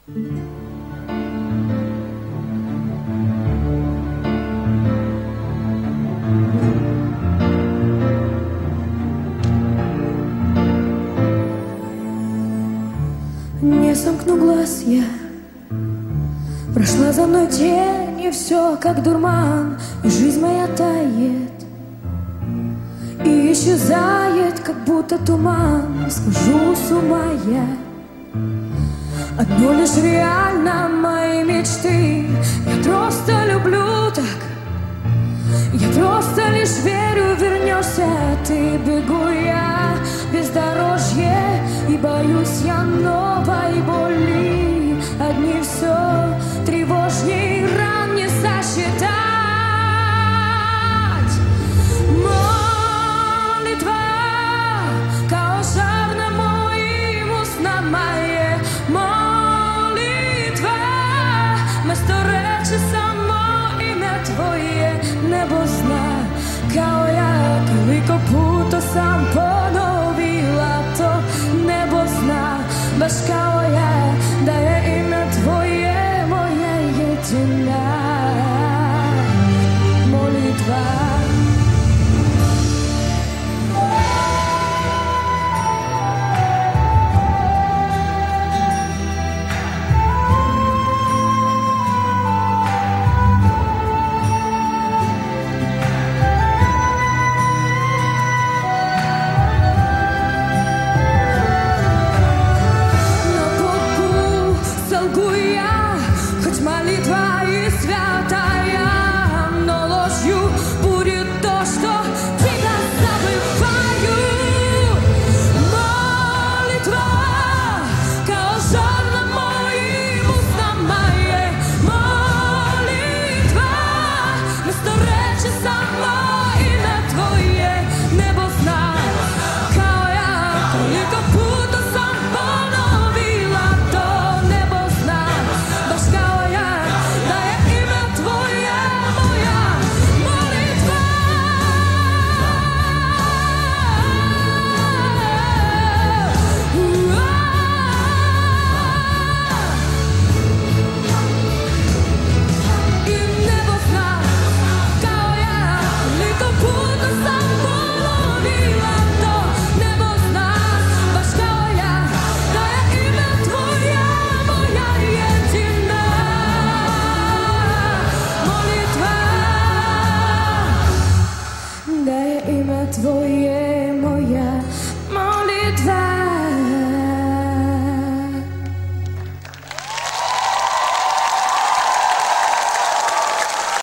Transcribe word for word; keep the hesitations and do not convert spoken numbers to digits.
Не сомкну глаз я, прошла за мной день, и все как дурман, и жизнь моя тает и исчезает, как будто туман. Схожу с ума я, одно лишь реально мои мечты. Я просто люблю так, я просто лишь верю, вернешься ты. Бегу я в бездорожье, и боюсь я новой боли. Одни все тревожней, ран не сосчитать. Молитва колосовна моим устам моє. Молитва вместо речи само ім'я твоє. Небо зна, kao ja, koliko puta sam po